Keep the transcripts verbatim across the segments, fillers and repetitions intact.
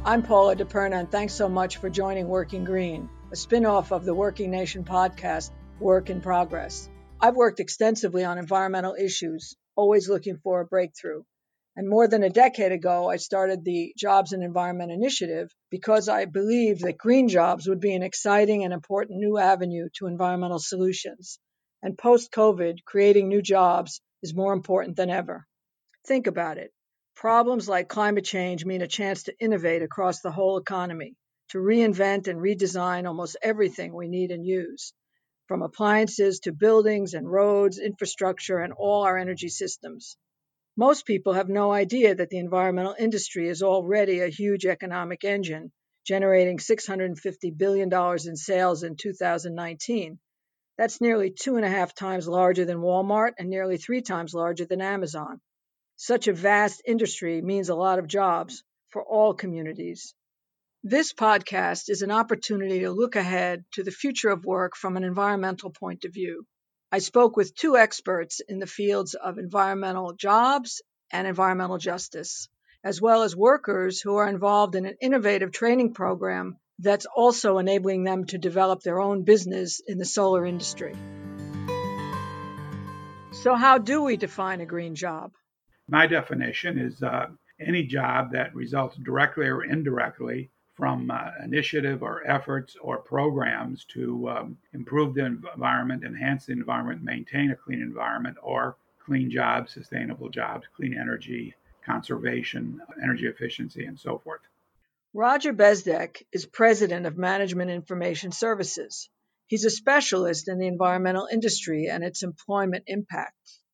I'm Paula DePerna, and thanks so much for joining Working Green, a spin-off of the Working Nation podcast, Work in Progress. I've worked extensively on environmental issues, always looking for a breakthrough. And more than a decade ago, I started the Jobs and Environment Initiative because I believed that green jobs would be an exciting and important new avenue to environmental solutions. And post-COVID, creating new jobs is more important than ever. Think about it. Problems like climate change mean a chance to innovate across the whole economy, to reinvent and redesign almost everything we need and use, from appliances to buildings and roads, infrastructure, and all our energy systems. Most people have no idea that the environmental industry is already a huge economic engine, generating six hundred fifty billion dollars in sales in two thousand nineteen. That's nearly two and a half times larger than Walmart and nearly three times larger than Amazon. Such a vast industry means a lot of jobs for all communities. This podcast is an opportunity to look ahead to the future of work from an environmental point of view. I spoke with two experts in the fields of environmental jobs and environmental justice, as well as workers who are involved in an innovative training program that's also enabling them to develop their own business in the solar industry. So how do we define a green job? My definition is uh, any job that results directly or indirectly from uh, initiative or efforts or programs to um, improve the environment, enhance the environment, maintain a clean environment, or clean jobs, sustainable jobs, clean energy, conservation, energy efficiency, and so forth. Roger Bezdek is president of Management Information Services. He's a specialist in the environmental industry and its employment impact.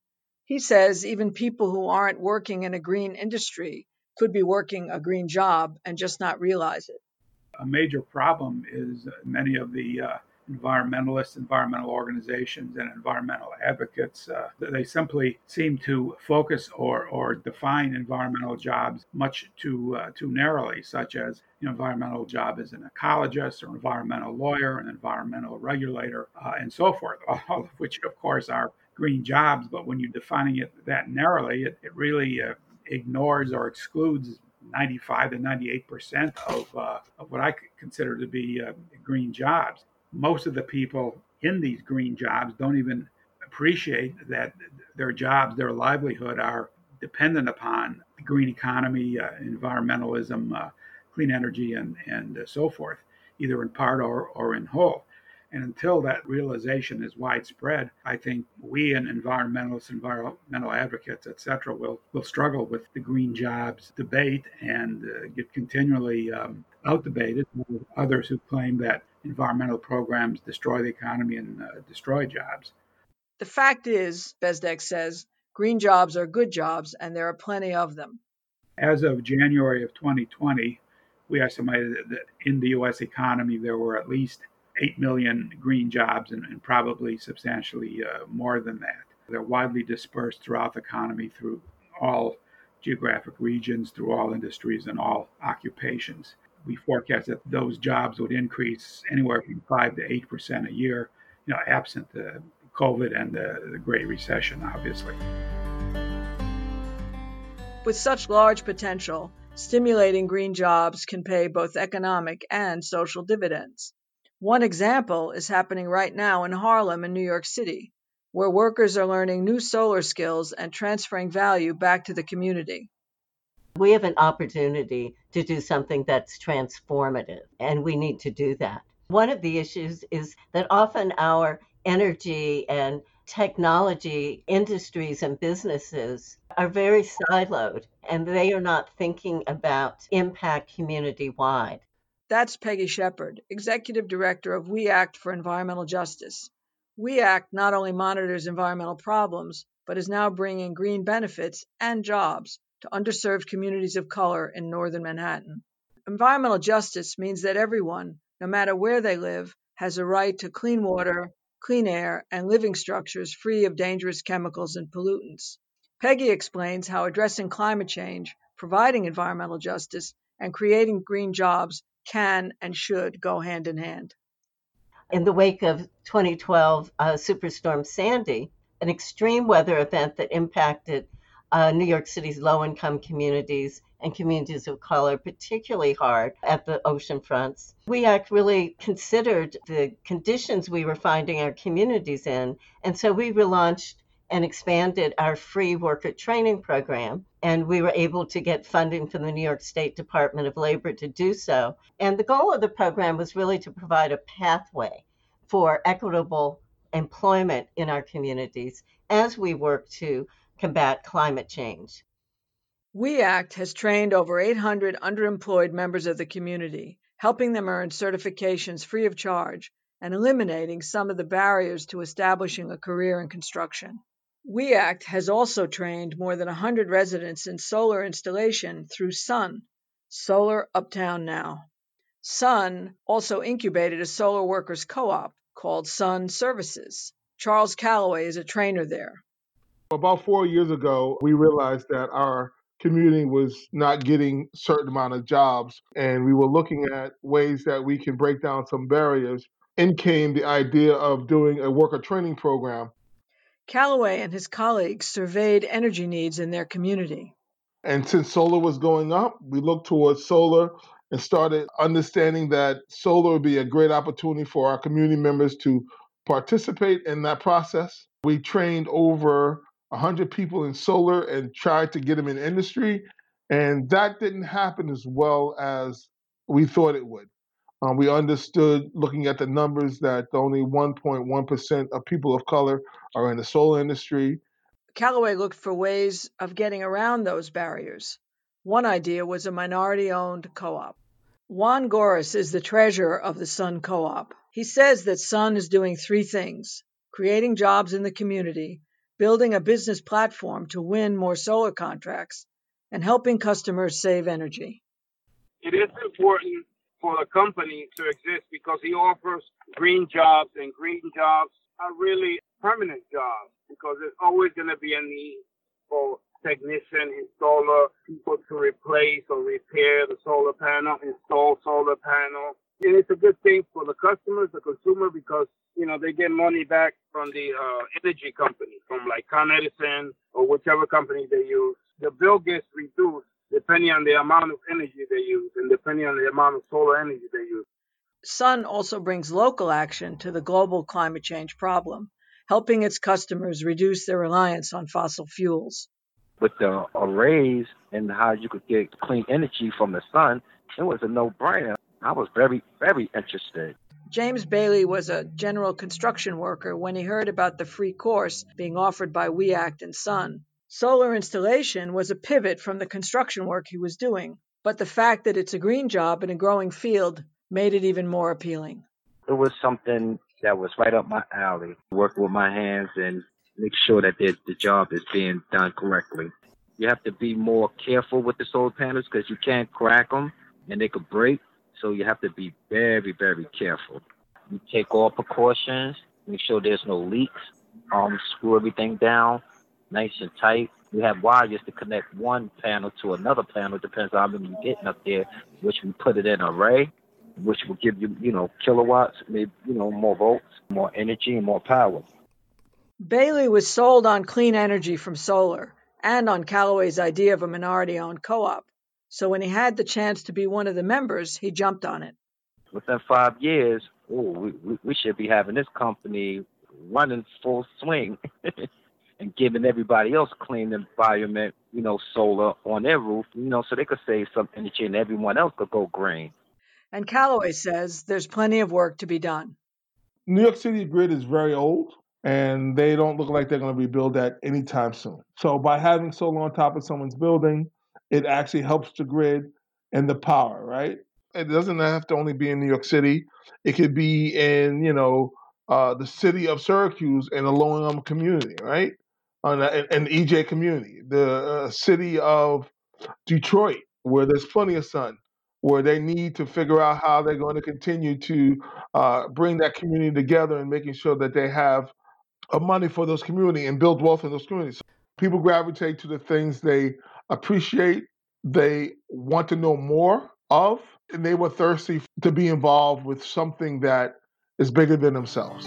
He says even people who aren't working in a green industry could be working a green job and just not realize it. A major problem is many of the uh, environmentalists, environmental organizations, and environmental advocates, uh, they simply seem to focus or, or define environmental jobs much too uh, too narrowly, such as an environmental job as an ecologist or environmental lawyer, an environmental regulator, uh, and so forth, all of which, of course, are green jobs. But when you're defining it that narrowly, it, it really uh, ignores or excludes ninety-five to ninety-eight percent of, uh, of what I consider to be uh, green jobs. Most of the people in these green jobs don't even appreciate that their jobs, their livelihood are dependent upon the green economy, uh, environmentalism, uh, clean energy, and, and uh, so forth, either in part or, or in whole. And until that realization is widespread, I think we and environmentalists, environmental advocates, et cetera, will, will struggle with the green jobs debate and uh, get continually um, out-debated with others who claim that environmental programs destroy the economy and uh, destroy jobs. The fact is, Bezdek says, green jobs are good jobs, and there are plenty of them. As of January of twenty twenty, we estimated that in the U S economy there were at least eight million green jobs and, and probably substantially uh, more than that. They're widely dispersed throughout the economy through all geographic regions, through all industries and all occupations. We forecast that those jobs would increase anywhere from five to eight percent a year, you know, absent the COVID and the, the Great Recession, obviously. With such large potential, stimulating green jobs can pay both economic and social dividends. One example is happening right now in Harlem in New York City, where workers are learning new solar skills and transferring value back to the community. We have an opportunity to do something that's transformative, and we need to do that. One of the issues is that often our energy and technology industries and businesses are very siloed, and they are not thinking about impact community-wide. That's Peggy Shepard, Executive Director of We Act for Environmental Justice. We Act not only monitors environmental problems, but is now bringing green benefits and jobs to underserved communities of color in northern Manhattan. Environmental justice means that everyone, no matter where they live, has a right to clean water, clean air, and living structures free of dangerous chemicals and pollutants. Peggy explains how addressing climate change, providing environmental justice, and creating green jobs can and should go hand in hand. In the wake of twenty twelve uh, Superstorm Sandy, an extreme weather event that impacted uh, New York City's low-income communities and communities of color particularly hard at the ocean fronts. WEACT really considered the conditions we were finding our communities in, and so we relaunched and expanded our free worker training program, and we were able to get funding from the New York State Department of Labor to do so. And the goal of the program was really to provide a pathway for equitable employment in our communities as we work to combat climate change. WEACT has trained over eight hundred underemployed members of the community, helping them earn certifications free of charge and eliminating some of the barriers to establishing a career in construction. WEACT has also trained more than one hundred residents in solar installation through SUN, Solar Uptown Now. SUN also incubated a solar workers co-op called SUN Services. Charles Calloway is a trainer there. About four years ago, we realized that our community was not getting a certain amount of jobs, and we were looking at ways that we can break down some barriers. In came the idea of doing a worker training program. Calloway and his colleagues surveyed energy needs in their community. And since solar was going up, we looked towards solar and started understanding that solar would be a great opportunity for our community members to participate in that process. We trained over one hundred people in solar and tried to get them in industry, and that didn't happen as well as we thought it would. Um, we understood, looking at the numbers, that only one point one percent of people of color are in the solar industry. Calloway looked for ways of getting around those barriers. One idea was a minority-owned co-op. Juan Goris is the treasurer of the SUN Co-op. He says that SUN is doing three things: creating jobs in the community, building a business platform to win more solar contracts, and helping customers save energy. It is important for the company to exist because he offers green jobs, and green jobs are really permanent jobs because there's always going to be a need for technician, installer, people to replace or repair the solar panel, install solar panel. And it's a good thing for the customers, the consumer, because, you know, they get money back from the uh, energy company, from like Con Edison or whichever company they use. The bill gets reduced depending on the amount of energy they use and depending on the amount of solar energy they use. SUN also brings local action to the global climate change problem, helping its customers reduce their reliance on fossil fuels. With the arrays and how you could get clean energy from the sun, it was a no-brainer. I was very, very interested. James Bailey was a general construction worker when he heard about the free course being offered by WEACT and SUN. Solar installation was a pivot from the construction work he was doing, but the fact that it's a green job in a growing field made it even more appealing. It was something that was right up my alley, work with my hands and make sure that the job is being done correctly. You have to be more careful with the solar panels because you can't crack them and they could break. So you have to be very, very careful. You take all precautions, make sure there's no leaks, um, screw everything down nice and tight. We have wires to connect one panel to another panel, depends on how many you're getting up there, which we put it in an array, which will give you, you know, kilowatts, maybe, you know, more volts, more energy, and more power. Bailey was sold on clean energy from solar and on Calloway's idea of a minority-owned co-op. So when he had the chance to be one of the members, he jumped on it. Within five years, oh, we, we should be having this company running full swing and giving everybody else clean environment, you know, solar on their roof, you know, so they could save some energy and everyone else could go green. And Calloway says there's plenty of work to be done. New York City grid is very old, and they don't look like they're going to rebuild that anytime soon. So by having solar on top of someone's building, it actually helps the grid and the power, right? It doesn't have to only be in New York City. It could be in, you know, uh, the city of Syracuse and a low-income community, right? An uh, E J community. The uh, city of Detroit, where there's plenty of sun, where they need to figure out how they're going to continue to uh, bring that community together and making sure that they have uh, money for those communities and build wealth in those communities. People gravitate to the things they appreciate, they want to know more of, and they were thirsty to be involved with something that is bigger than themselves.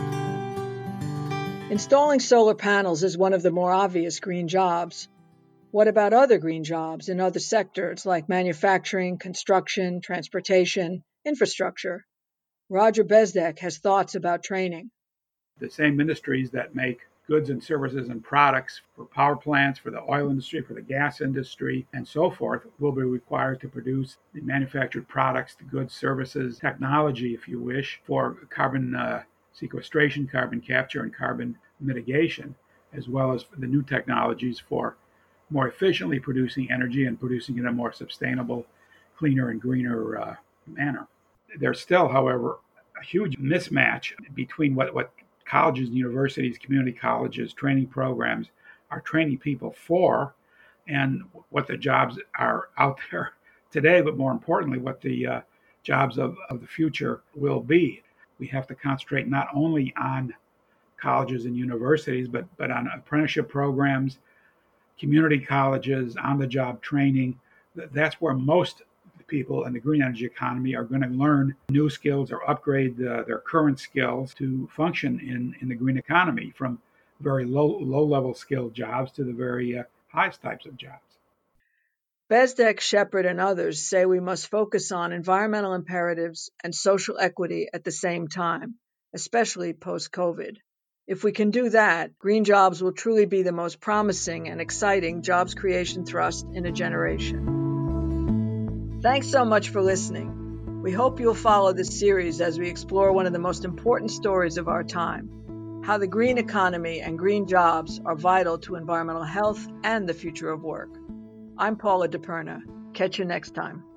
Installing solar panels is one of the more obvious green jobs. What about other green jobs in other sectors like manufacturing, construction, transportation, infrastructure? Roger Bezdek has thoughts about training. The same industries that make goods and services and products for power plants, for the oil industry, for the gas industry, and so forth, will be required to produce the manufactured products, the goods, services, technology, if you wish, for carbon uh, sequestration, carbon capture, and carbon mitigation, as well as for the new technologies for more efficiently producing energy and producing it in a more sustainable, cleaner, and greener uh, manner. There's still, however, a huge mismatch between what, what colleges and universities, community colleges, training programs are training people for, and what the jobs are out there today, but more importantly, what the uh, jobs of, of the future will be. We have to concentrate not only on colleges and universities, but, but on apprenticeship programs, community colleges, on-the-job training. That's where most people in the green energy economy are going to learn new skills or upgrade uh, their current skills to function in, in the green economy, from very low low level skilled jobs to the very uh, highest types of jobs. Bezdek, Shepard, and others say we must focus on environmental imperatives and social equity at the same time, especially post-COVID. If we can do that, green jobs will truly be the most promising and exciting jobs creation thrust in a generation. Thanks so much for listening. We hope you'll follow this series as we explore one of the most important stories of our time, how the green economy and green jobs are vital to environmental health and the future of work. I'm Paula DePerna. Catch you next time.